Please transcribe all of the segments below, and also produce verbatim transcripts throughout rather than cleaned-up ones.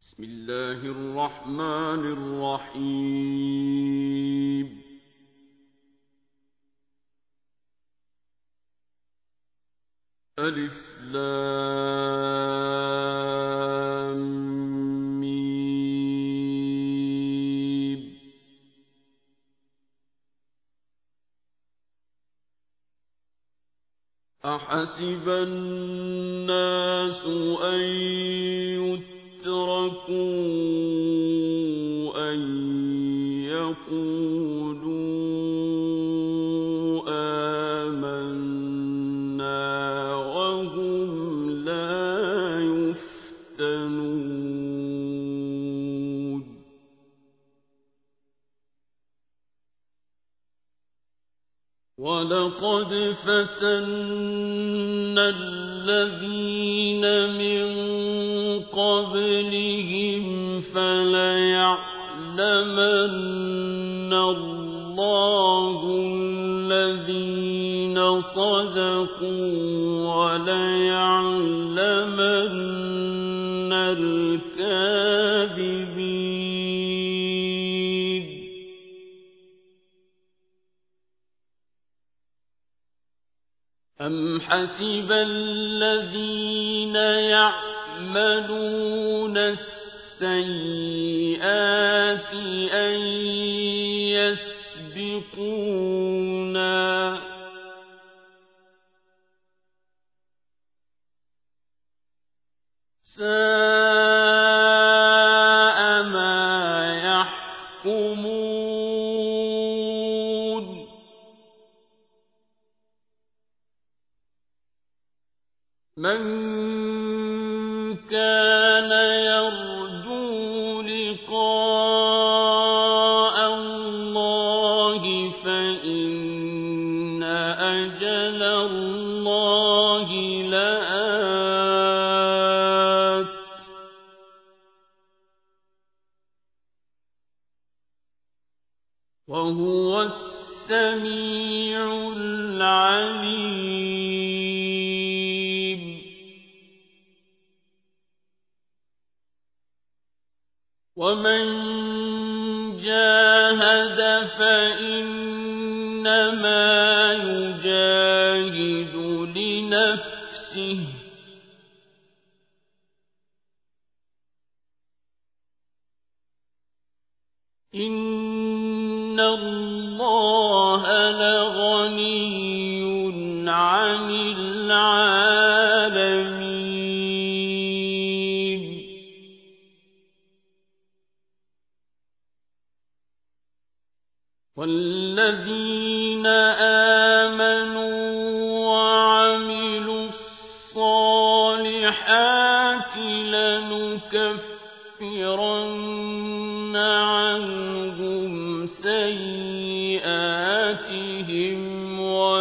بسم الله الرحمن الرحيم ألف لام ميم أحسب الناس أن يتركوا أن يقولوا آمنا وهم لا يفتنون ولقد فتنا الذين من قبلهم فليعلمن الله الذين صدقوا وليعلمن الكاذبين أم حسب الذين يعملون السيئات أن يسبقونا ساء ما يحكمون من كان يرجو لقاء الله فإن أجل الله لآت وهو السميع العليم ومن جاهد فإنما يجاهد لنفسه إن الله لغني عن العالمين والذين آمنوا وعملوا الصالحات لنكفرن عنهم سيئاتهم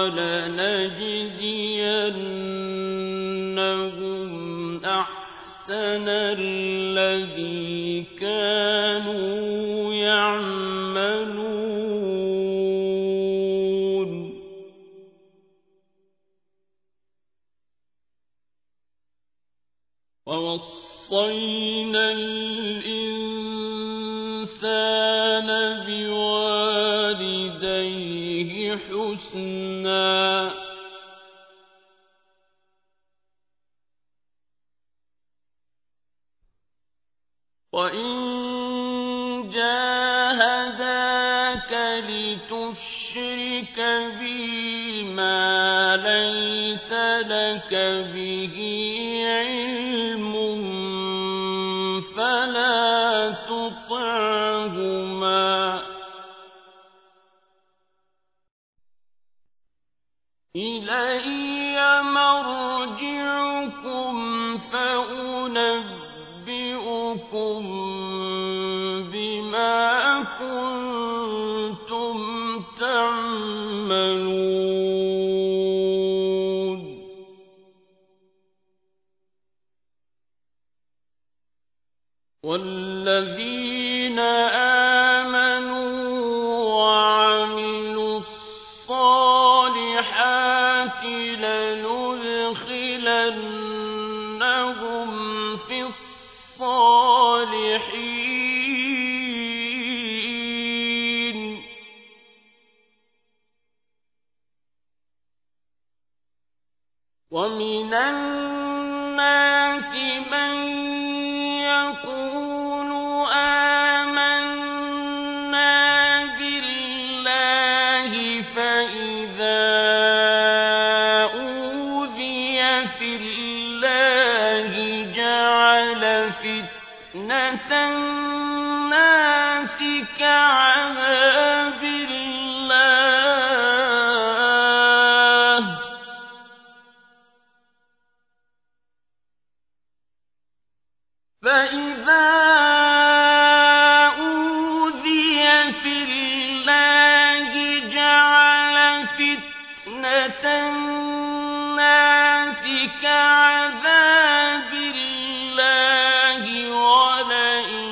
ولنجزينهم أحسن الذي كانوا يعملون ووصينا الإنسان بوالديه حسنا وإن جاهداك لتشرك بي ما ليس لك به علم فلا تطعهما إلي مرجعكم فأنبئكم بما كنتم تعملون والذين آمنوا وعملوا الصالحات لندخلنهم في الصالحين الصَّالِحِينَ وَمِنَ النَّاسِ مَن يَقُولُ آمَنَّا بِاللَّهِ فَإِذَا أُوذِيَ فِي اللَّهِ جَعَلَ فِتْنَةَ النَّاسِ كَعَذَابِ اللَّهِ ۚ فَإِذَا أُوذِيَ فِي اللَّهِ جَعَلَ فِتْنَةَ النَّاسِ كَعَذَابِ اللَّهِ ۚ وَلَئِن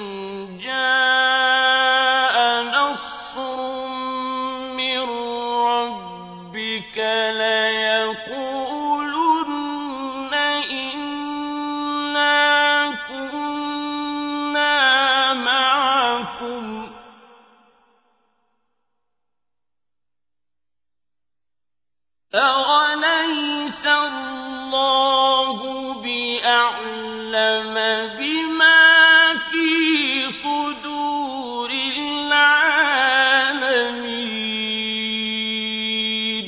جَاءَ نَصْرٌ مِّن رَّبِّكَ لَيَقُولُنَّ إِنَّا كُنَّا مَعَكُمْ ۚ أَوَلَيْسَ اللَّهُ بِأَعْلَمَ بِمَا فِي صُدُورِ الْعَالَمِينَ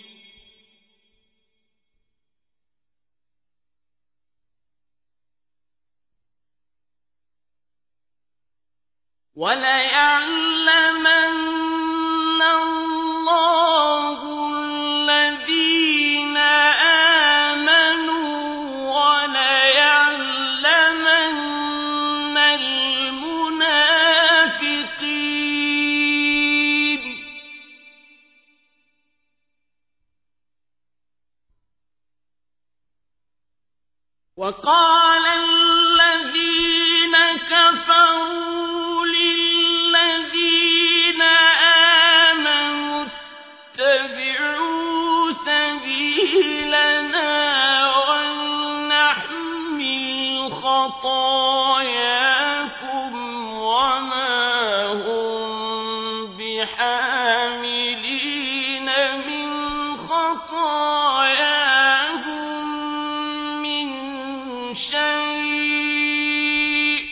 وَلَيَعْلَمَنَّ اللَّهُ الَّذِينَ آمَنُوا وَلَيَعْلَمَنَّ الْمُنَافِقِينَ وَقَالَ الَّذِينَ كَفَرُوا لِلَّذِينَ آمَنُوا اتَّبِعُوا سَبِيلَنَا وَلْنَحْمِلْ خَطَايَاكُمْ وَمَا هُم بِحَامِلِينَ مِنْ خَطَايَاهُم مِّن شَيْءٍ ۖ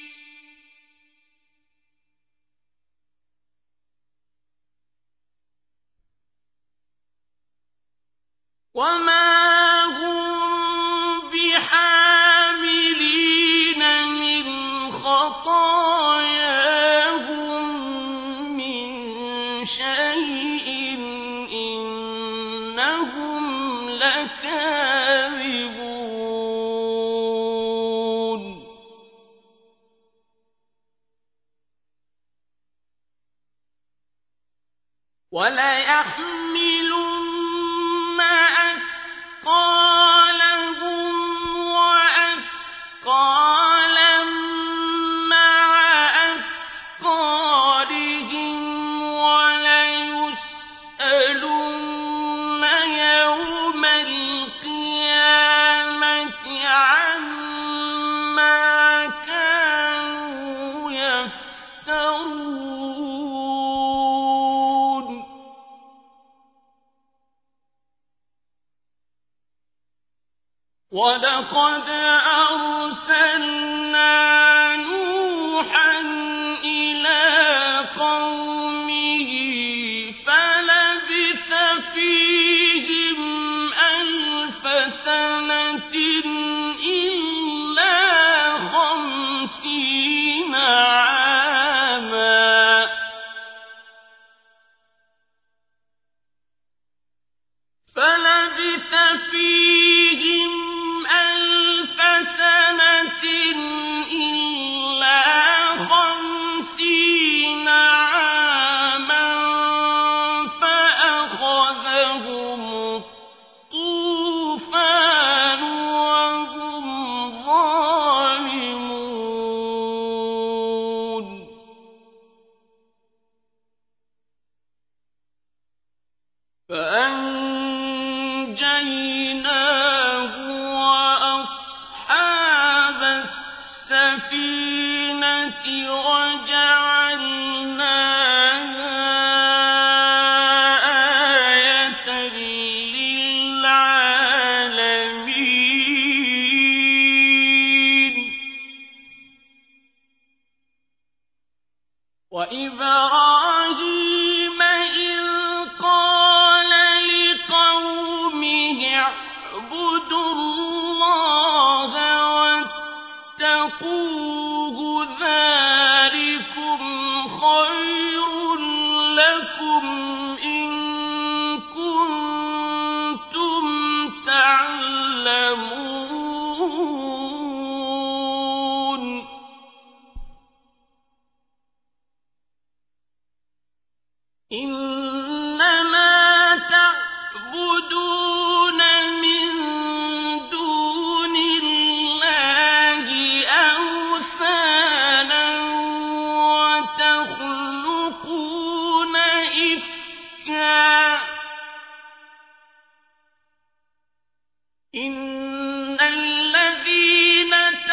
وَمَا هُم بِحَامِلِينَ مِنْ خَطَايَاهُم مِّن شَيْءٍ ۖ إِنَّهُمْ لَكَاذِبُونَ وَلَيَحْمِلُنَّ أَثْقَالَهُمْ وَأَثْقَالًا مَّعَ أَثْقَالِهِمْ وَلَيُسْأَلُنَّ يَوْمَ الْقِيَامَةِ عَمَّا كَانُوا يَفْتَرُونَ وَلَقَدْ أَرْسَلْنَا نُوحًا إِلَىٰ قَوْمِهِ فَلَبِثَ فِيهِمْ أَلْفَ سَنَةٍ إِلَّا خَمْسِينَ عَامًا فَلَبِثَ فِيهِمْ أَلْفَ سَنَةٍ السفينة وجعلناها آية للعالمين وإبراهيم إذ قال لقومه اعبدوا الله واتقوه ذلكم خير لكم إن كنتم تعلمون إنما تعبدون من دون الله أوثانا وتخلقون إفكا إن الذين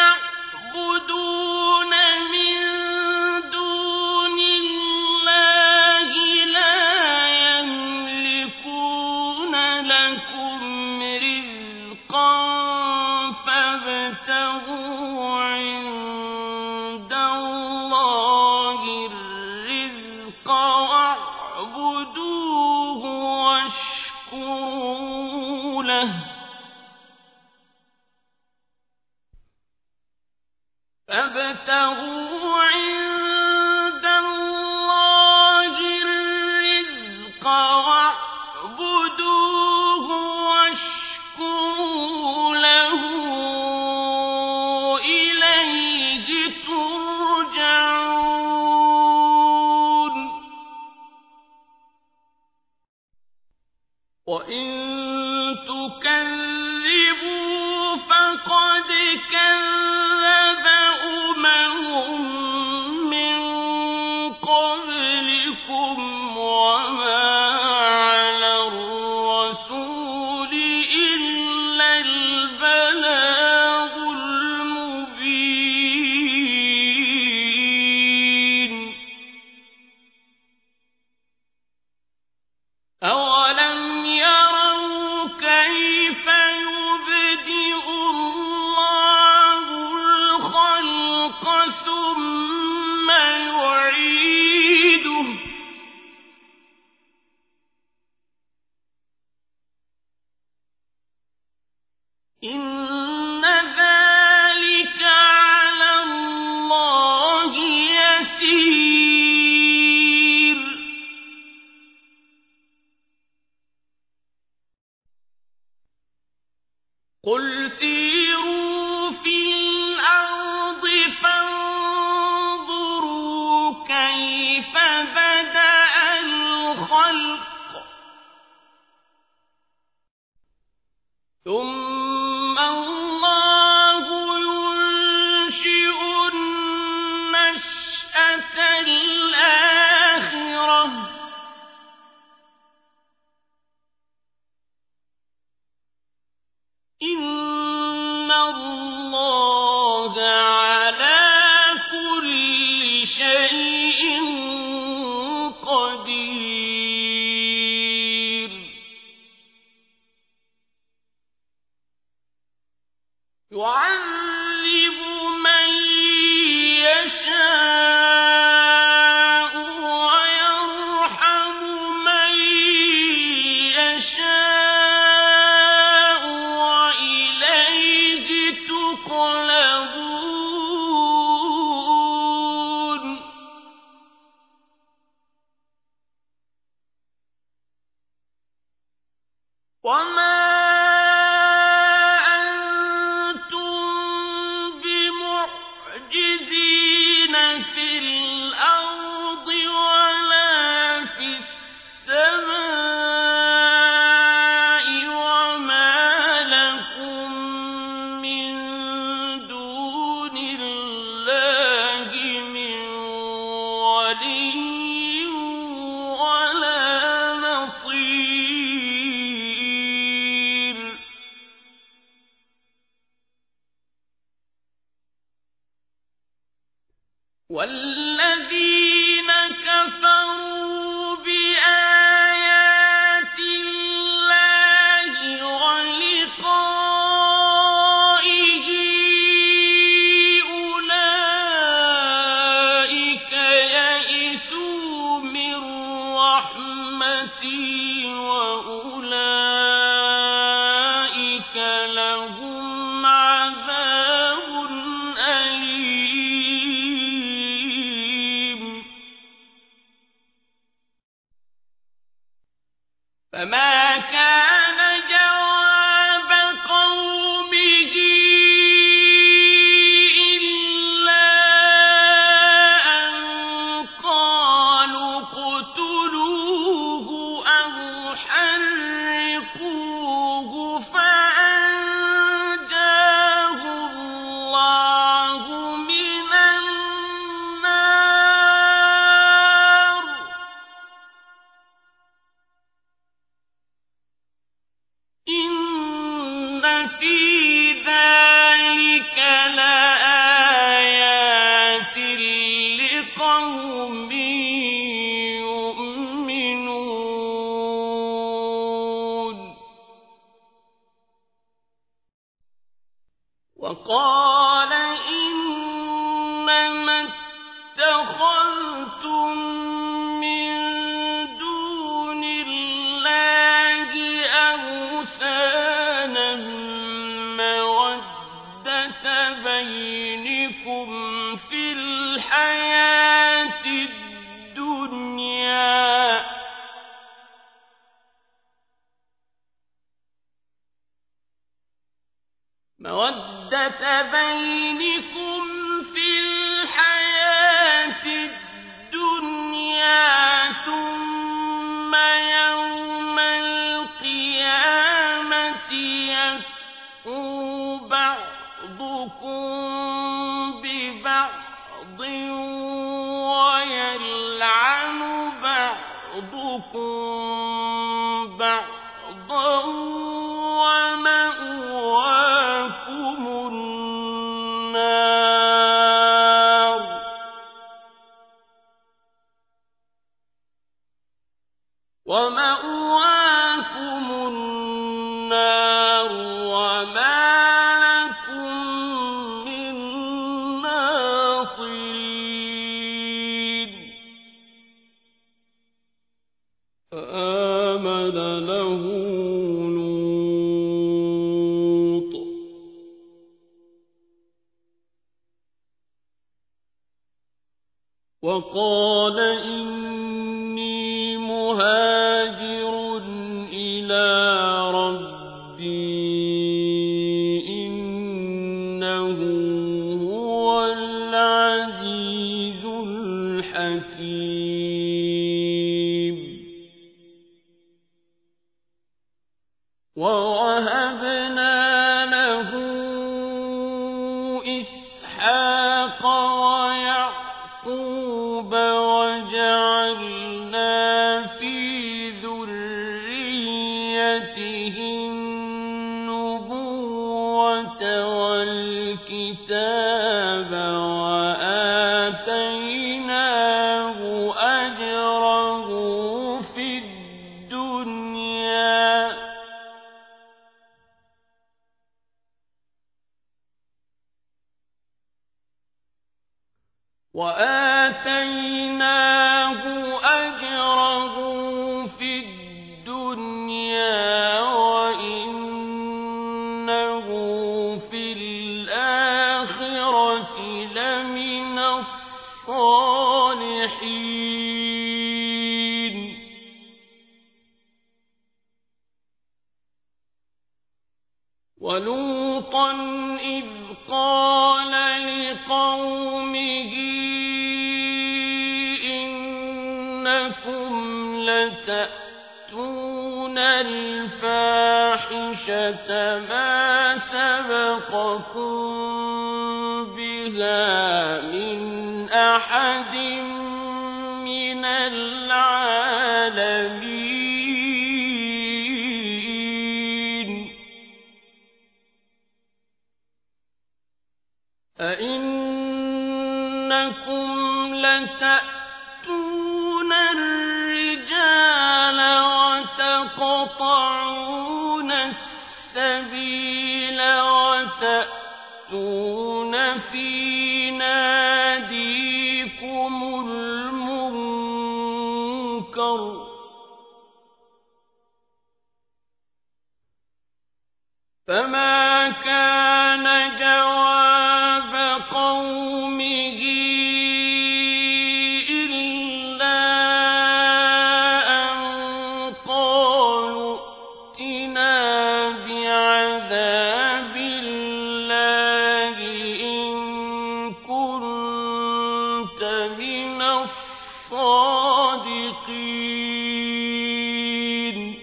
تعبدون من دون الله لا يملكون لكم رزقا فابتغوا عند الله الرزق واعبدوه واشكروا له فابتغوا عند الله الرزق واعبدوه واشكروا له إليه ترجعون وإن تكذبوا فقد كذب أمم من قبلكم وما على الرسول إلا البلاغ المبين أولم يروا كيف يبدئ الله الخلق ثم يعيده إن ذلك على الله يسير قل سيروا في الأرض فانظروا كيف بدأ الخلق ثم الله ينشئ النشأة الآخرة إن الله على كل شيء قدير والذين كفروا بآيات الله ولقائه أولئك يئسوا من رحمتي وأولئك لهم عذاب أليم. فما كان جواب قومه إلا أن قالوا اقتلوه أو حرقوه فأنجاه الله من النار. إن في ذلك لآيات لقوم يؤمنون. وقال إنما اتخذتم من دون الله أوثانا مودة بينكم في الحياة الدنيا مودة بينكم في الحياة الدنيا ثم يوم القيامة يكفر بعضكم ببعض ويلعن بعضكم بعضا ومأواكم النار. ومأواكم النار وما لكم من ناصرين. فآمن له لوط وقال إني مهاجر إلى ربي إنه هو العزيز الحكيم. ووهبنا له إسحاق ويعقوب وجعلنا في ذريته النبوة والكتاب وآتيناه أجره في الدنيا وآتيناه أجره في الدنيا وإنه في الآخرة لمن الصالحين. ولوطا إذ قال لقومه إنكم لتأتون الفاحشة ما سبقكم بها من أحد من العالمين. أئنكم لَتَأْتُونَ الرِّجَالَ وَتَقْطَعُونَ السَّبِيلَ وَتَأْتُونَ فِي نَادِيكُمُ الْمُنكَرَ ۖ فَمَا كَانَ جَوَابَ قَوْمِهِ إِلَّا أَن قَالُوا ائْتِنَا بِعَذَابِ اللَّهِ إِن كُنتَ مِنَ الصَّادِقِينَ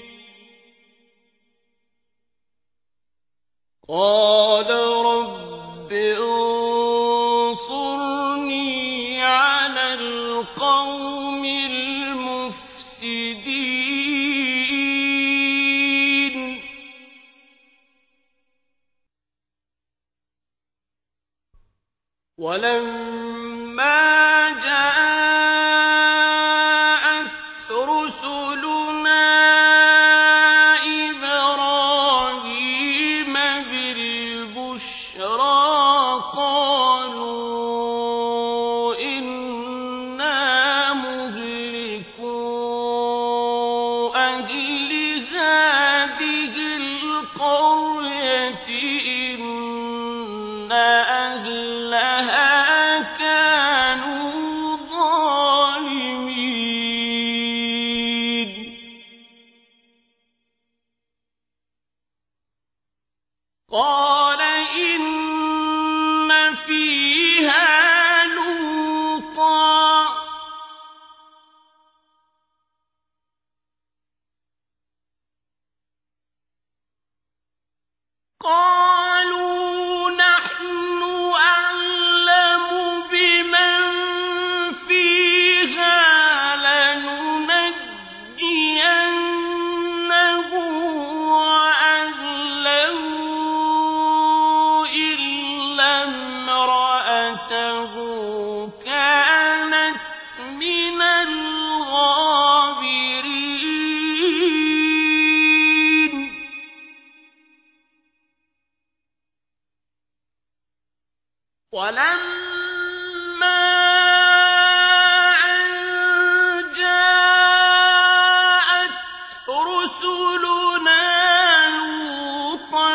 قَالَ رَبِّ انصُرْنِي عَلَى الْقَوْمِ الْمُفْسِدِينَ وَلَمَّا جَاءَتْ رُسُلُنَا إِبْرَاهِيمَ بِالْبُشْرَىٰ قَالُوا إِنَّا مُهْلِكُو أَهْلِ هَٰذِهِ الْقَرْيَةِ إِنَّ أَهْلَهَا كَانُوا ظَالِمِينَ قَالَ إِنَّ فِيهَا لُوطًا ۚ قَالُوا نَحْنُ أَعْلَمُ بِمَن فِيهَا لَنُنَجِّيَنَّهُ وَأَهْلَهُ إِلَّا امْرَأَتَهُ كَانَتْ مِنَ الْغَابِرِينَ وَلَمَّا أَن جَاءَتْ رُسُلُنَا لُوطًا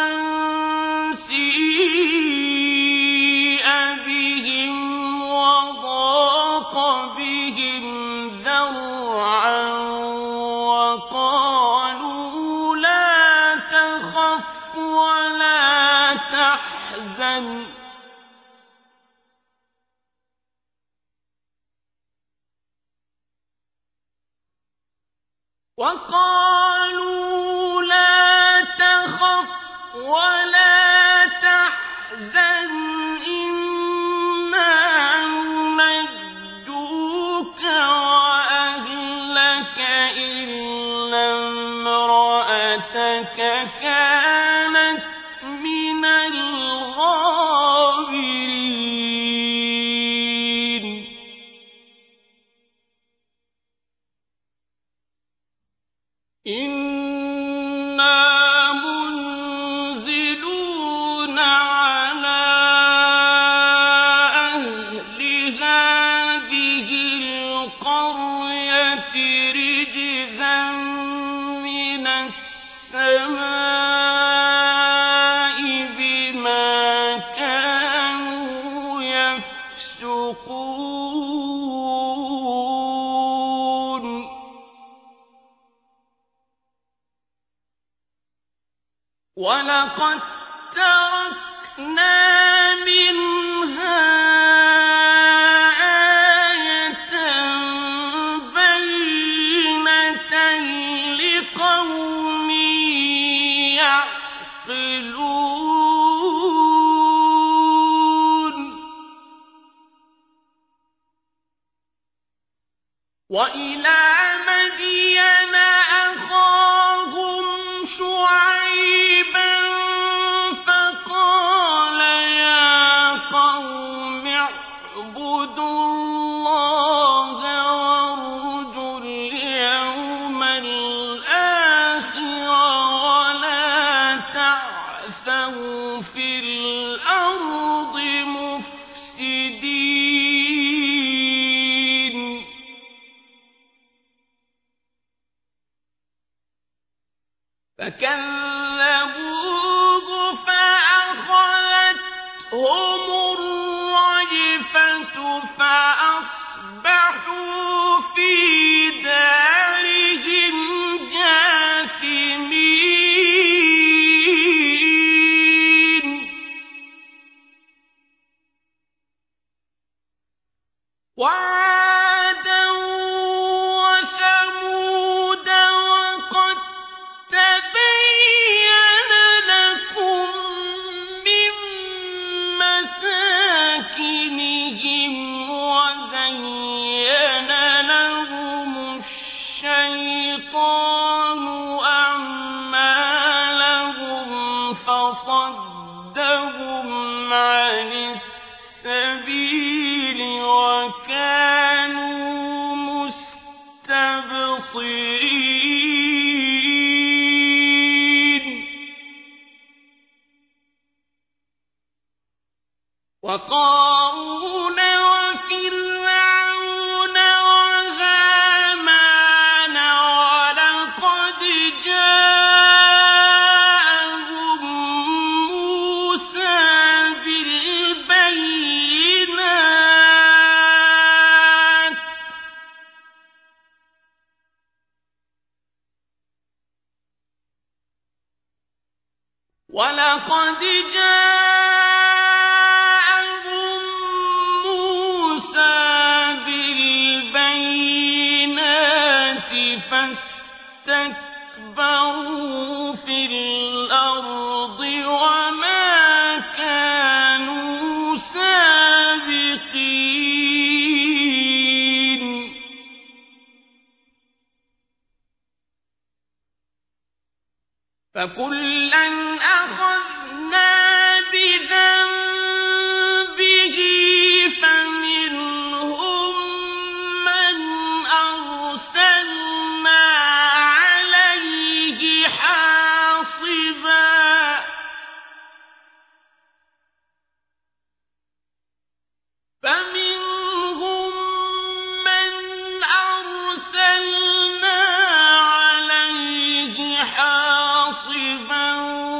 سِيءَ بِهِمْ وَضَاقَ بِهِمْ ذَرْعًا وَقَالُوا لَا تَخَفْ وَلَا تَحْزَنْ وَقَالُوا لَا تَخَفْ وَلَا تَحْزَنْ إِنَّا مُنَجُّوكَ وَأَهْلَكَ إِلَّا امْرَأَتَكَ كَانَتْ مِنَ الْغَابِرِينَ إِنَّا مُنزِلُونَ عَلَىٰ أَهْلِ هَٰذِهِ الْقَرْيَةِ رِجْزًا مِّنَ السَّمَاءِ بِمَا كَانُوا يَفْسُقُونَ وَلَقَد تَّرَكْنَا مِنْهَا آيَةً بَيِّنَةً لِّقَوْمٍ يَعْقِلُونَ وَإِلَىٰ مَدْيَنَ أَخَاهُمْ شُعَيْبًا فَقَالَ يَا قَوْمِ اعْبُدُوا اللَّهَ وَارْجُوا الْيَوْمَ الْآخِرَ وَلَا تَعْثَوْا فِي الْأَرْضِ مُفْسِدِينَ فَكَذَّبُوهُ فَأَخَذَتْهُمُ الرَّجْفَةُ فَأَصْبَحُوا فِي دَارِهِمْ جَاثِمِينَ وَعَادًا وَثَمُودَ وَقَد تَّبَيَّنَ لَكُم مِّن مَّسَاكِنِهِمْ وَزَيَّنَ لَهُمُ الشَّيْطَانُ أَعْمَالَهُمْ فَصَدَّهُمْ عَنِ السَّبِيلِ وَكَانُوا مُسْتَبْصِرِينَ وَقَارُونَ وَفِرْعَوْنَ وَهَامَانَ وَلَقَدْ جَاءَهُم مُّوسَىٰ بِالْبَيِّنَاتِ وَلَقَدْ جَاءَهُم مُّوسَىٰ بِالْبَيِّنَاتِ فَاسْتَكْبَرُوا فِي الْأَرْضِ وَمَا كَانُوا سَابِقِينَ فَكُلًّا أَخَذْنَا بِذَنبِهِ فَمِنْهُم مَّنْ أَرْسَلْنَا عَلَيْهِ حَاصِبًا فَمِنْهُم مَّنْ أَرْسَلْنَا عَلَيْهِ حَاصِبًا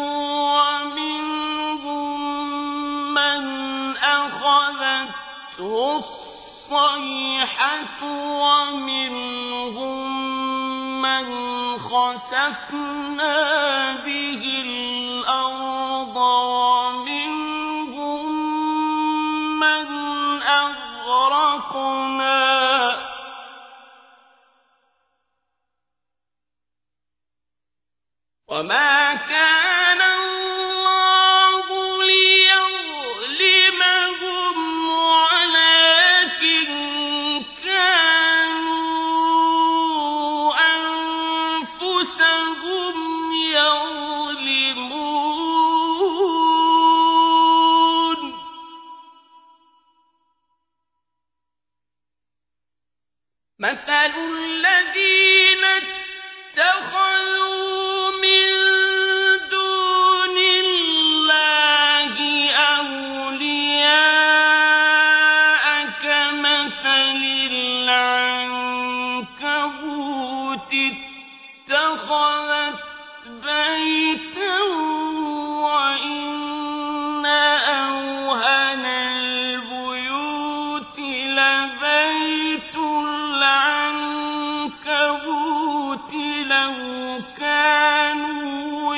وَمِنْهُم مَّنْ أَخَذَتْهُ الصَّيْحَةُ وَمِنْهُم مَّنْ خَسَفْنَا بِهِ الْأَرْضَ وَمِنْهُم مَّنْ أَغْرَقْنَا وَمَا كَانَ اللَّهُ لِيَظْلِمَهُمْ وَلَٰكِن كَانُوا أَنفُسَهُمْ يَظْلِمُونَ مَثَلُ الَّذِينَ اتَّخَذُوا مِن دُونِ اللَّهِ أَوْلِيَاءَ كَمَثَلِ الْعَنكَبُوتِ اتَّخَذَتْ بَيْتًا وَإِنَّ أَوْهَنَ الْبُيُوتِ لَبَيْتُ الْعَنكَبُوتِ لَوْ كَانُوا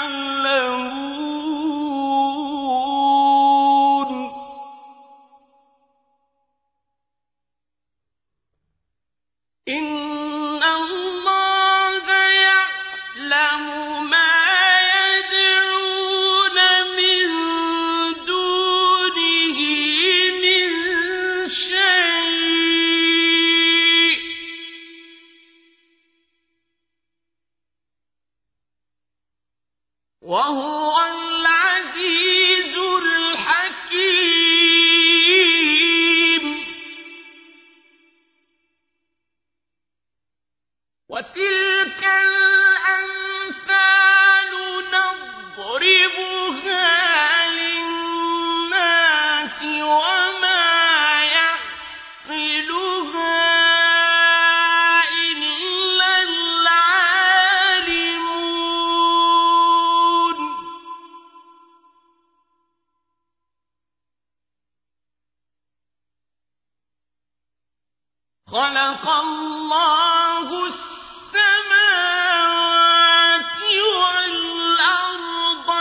يَعْلَمُونَ إِنَّ اللَّهَ يَعْلَمُ مَا يَدْعُونَ مِن دُونِهِ مِن شَيْءٍ وَهُوَ الْعَزِيزُ الْحَكِيمُ خلق الله السماوات والأرض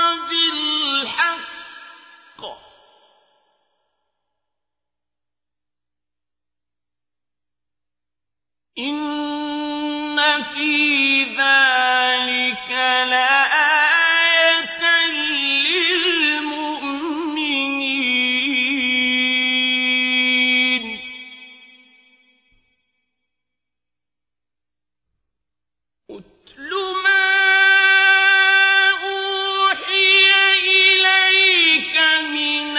بالحق إن في ذلك لآية للمؤمنين اتل ما أوحي إليك من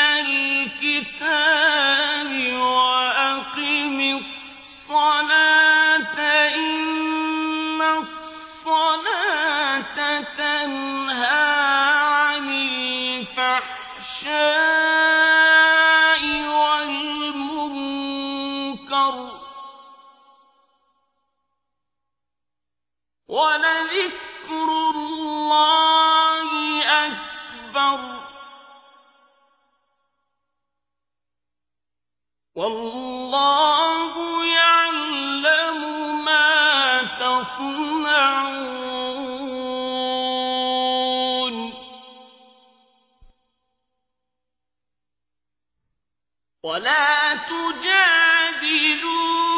الكتاب وأقم الصلاة إن الصلاة تنهى عن الفحشاء والمنكر ولذكر الله أكبر والله يعلم ما تصنعون ولا تجادلوا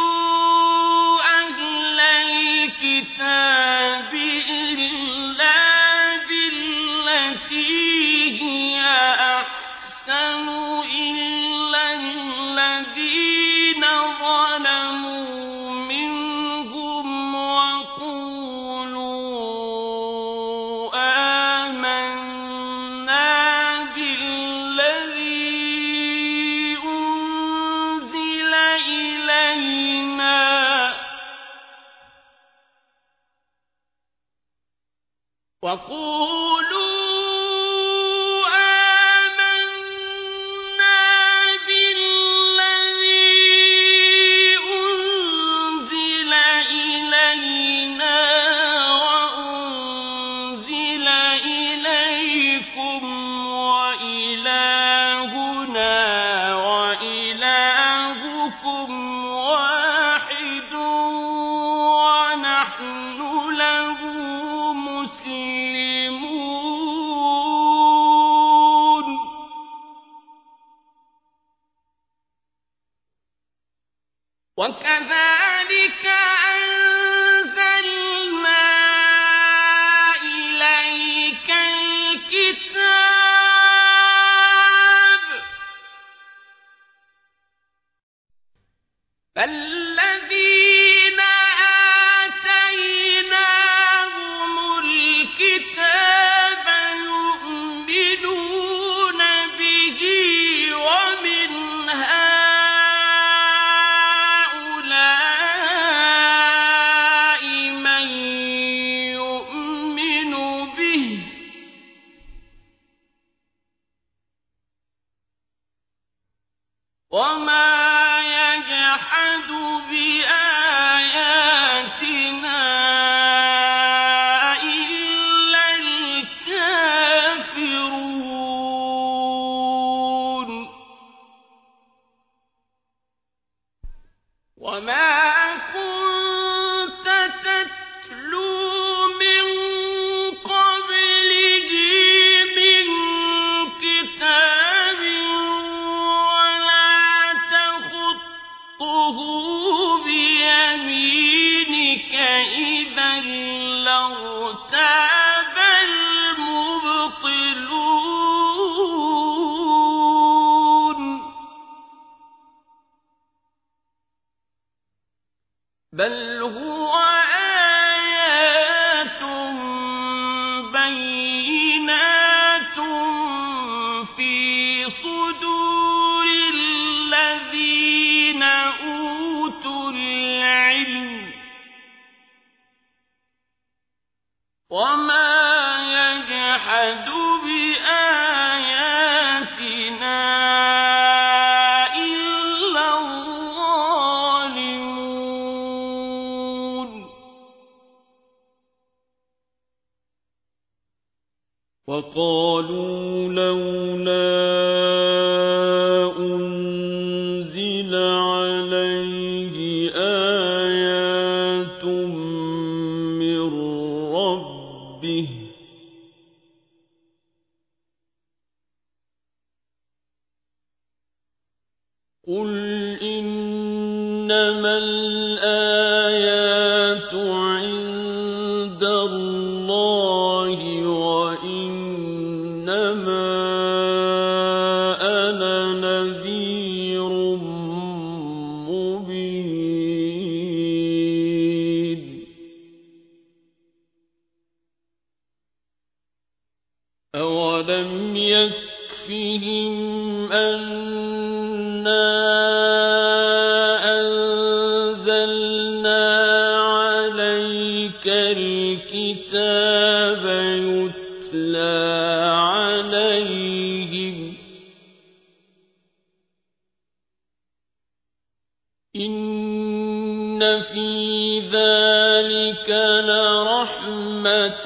أهل الكتاب إلا بالتي هي أحسن إلا الذين ظلموا منهم وقولوا آمنا بالذي أنزل إلينا وقولوا آمنا بالذي أنزل إلينا وأنزل إليكم وإلهنا وإلهكم واحد ونحن له مسلمون وكذلك أنزلنا إليك الكتاب فالذين آتيناهم الكتاب يؤمنون به ومن هؤلاء من يؤمن به وما يجحد بآياتنا إلا الكافرون وما كنت تتلو من قبله من كتاب ولا تخطه بيمينك إذا لارتاب المبطلون بل هو آيات بينات في صدور الذين أوتوا العلم وما يجحد بآياتنا إلا الظالمون وقالوا لولا أنزل عليه آية إنما الآيات عند الله وإنما أنا نذير مبين أولم يكفهم أنا أنزلنا عليك الكتاب يتلى عليهم إن في ذلك لرحمة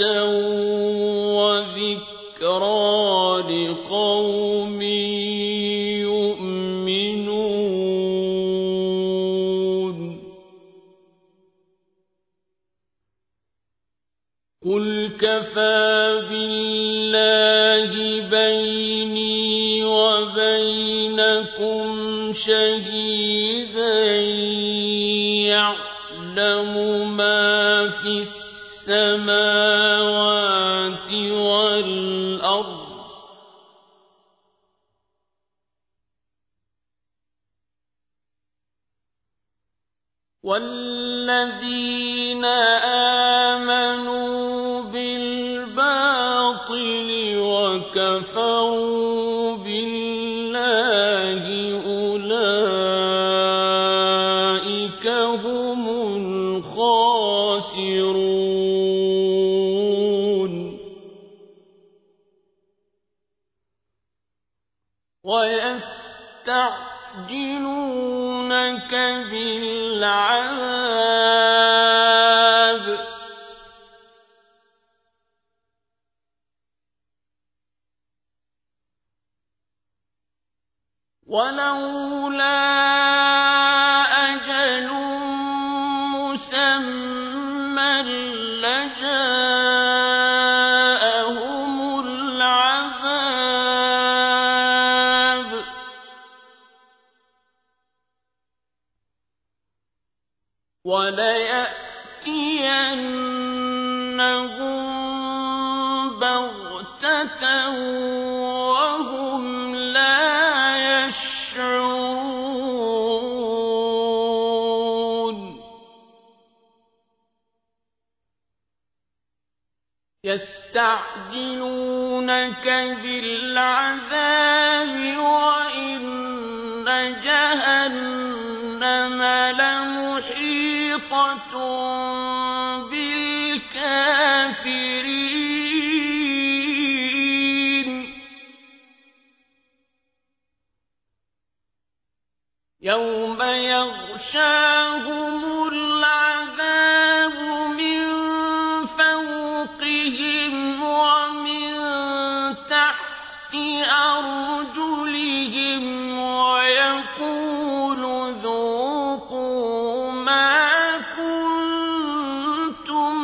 وذكرى لقوم يؤمنون قل كفى بالله بيني وبينكم شهيدا يعلم ما في السماوات والأرض والذين آمنوا بالباطل وكفروا بالله أولئك هم الخاسرون ويستعجلونك بالعذاب ولولا أجل مسمى لجاءهم العذاب وليأتينهم بغتة وهم لا يشعرون يستعجلونك بالعذاب وإن جهنم لمحيطة بالكافرين يوم يغشاهم العذاب من فوقهم ومن تحت أرجلهم ويقول ذوقوا ما كنتم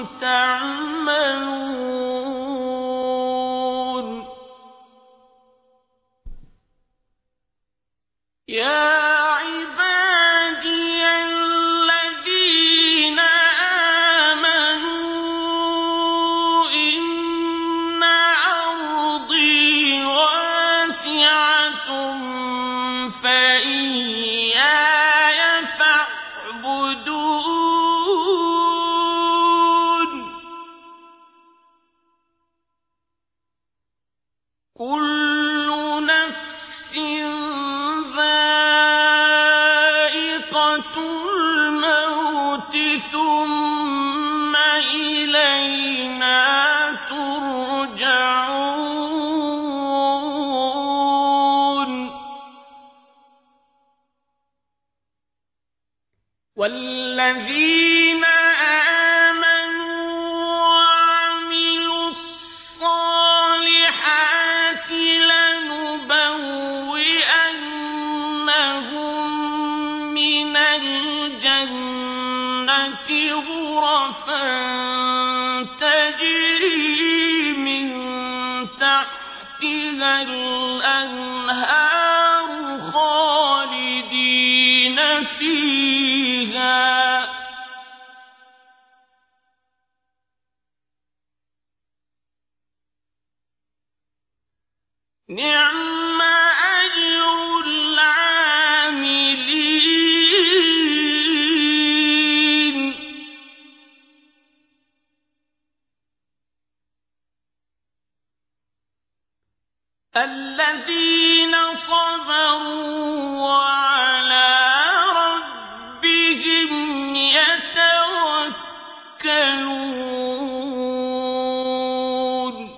تعملون يا عبادي الذين آمنوا إن أرضي واسعة فإياي فاعبدون كل نفس ذائقة الموت ثم إلينا ترجعون والذين آمنوا وعملوا الصالحات لنبوئنهم من الجنة غرفا تجري من تحتها الأنهار خالدين فيها نعم أجر العاملين الذين صبروا وعلى ربهم يتوكلون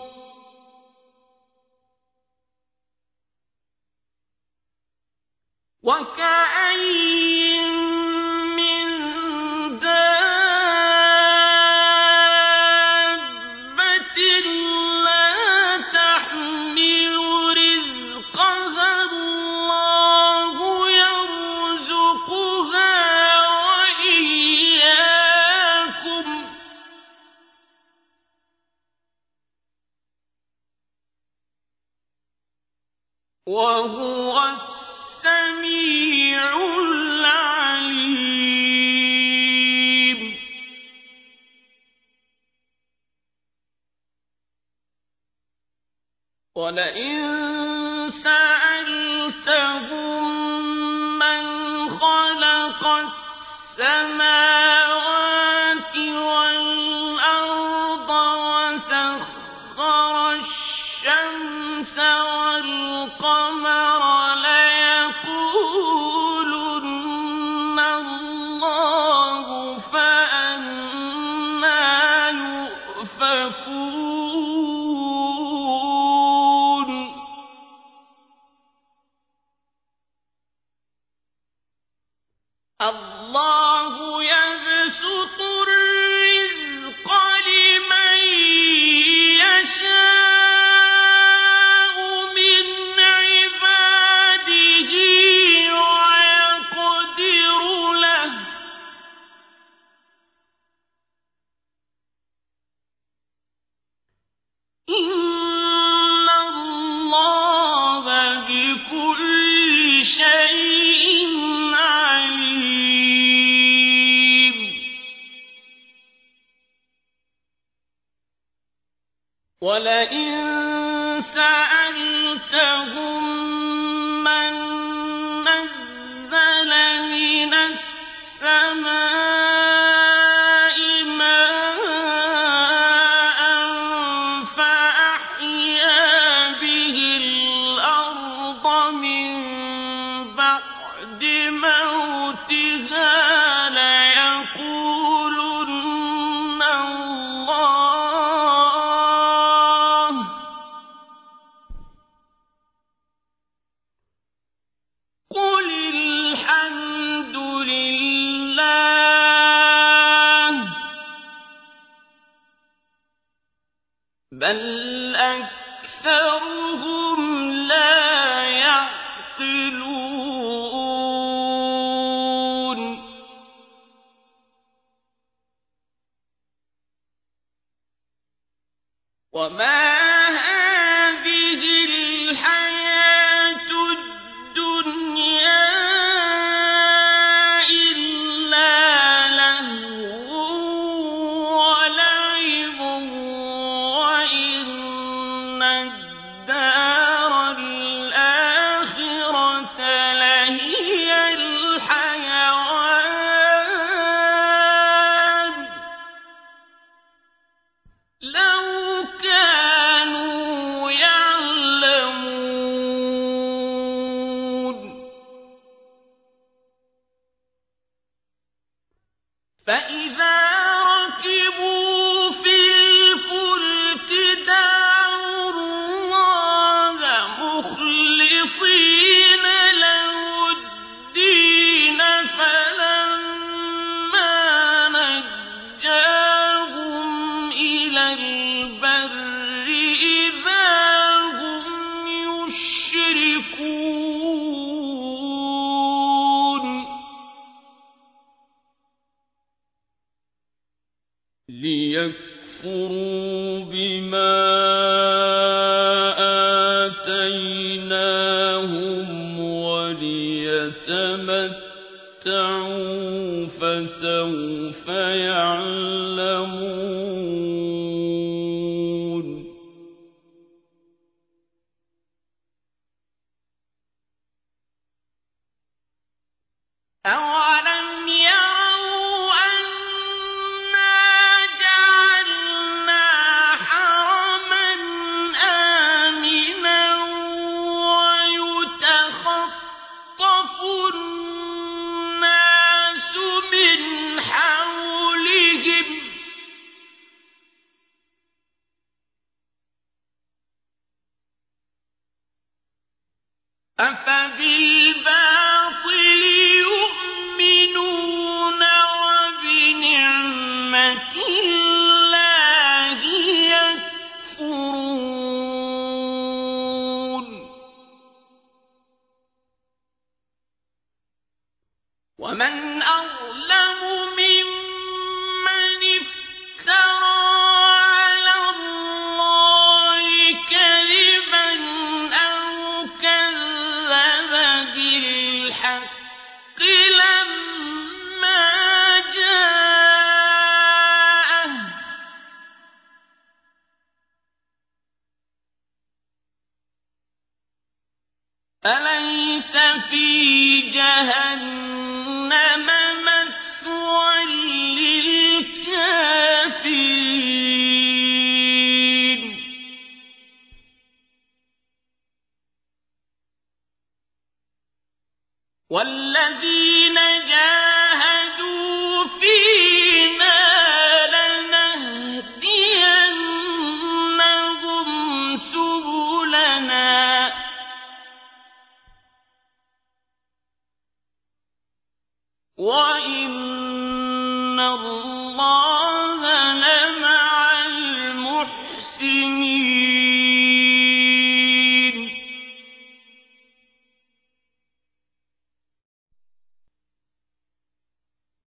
وكأين من دابة لا تحمل رزقها الله يرزقها وإياكم وهو السميع العليم ولئن سألتهم من خلق السماوات والأرض وسخر الشمس والقمر ليقولن الله فأنى يؤفكون الله يبسط الرزق لمن يشاء من عباده ويقدر له إن الله بكل شيء عليم ولئن سألتهم من نزل من السماء ماء فأحيا به الأرض من بعد موتها ليقولن الله قل الحمد لله بل أكثرهم لا يعقلون وما هذه الحياة الدنيا إلا لهو ولعب وإن الدار الآخرة لهي الحيوان لو كانوا يعلمون فإذا ركبوا في الفلك دعوا الله مخلصين له الدين فلما نجاهم إلى البر إذا هم يشركون ليكفروا بما آتيناهم وليتمتعوا تَمَتَّعُوا فَسَوْفَ يَعْلَمُونَ أَوَلَمْ يَرَوْا أَنَّا جَعَلْنَا حَرَمًا آمِنًا وَيُتَخَطَّفُ النَّاسُ مِنْ حَوْلِهِمْ ۚ أَفَبِالْبَاطِلِ يُؤْمِنُونَ وَبِنِعْمَةِ اللَّهِ يَكْفُرُونَ وَمَنْ أَظْلَمُ مِمَّنِ افْتَرَىٰ عَلَى اللَّهِ كَذِبًا أَوْ كَذَّبَ بِالْحَقِّ لَمَّا جَاءَهُ ۚ أَلَيْسَ فِي جَهَنَّمَ مَثْوًى لِّلْكَافِرِينَ وَالَّذِينَ جَاهَدُوا فِينَا لَنَهْدِيَنَّهُمْ سُبُلَنَا ۚ وَإِنَّ اللَّهَ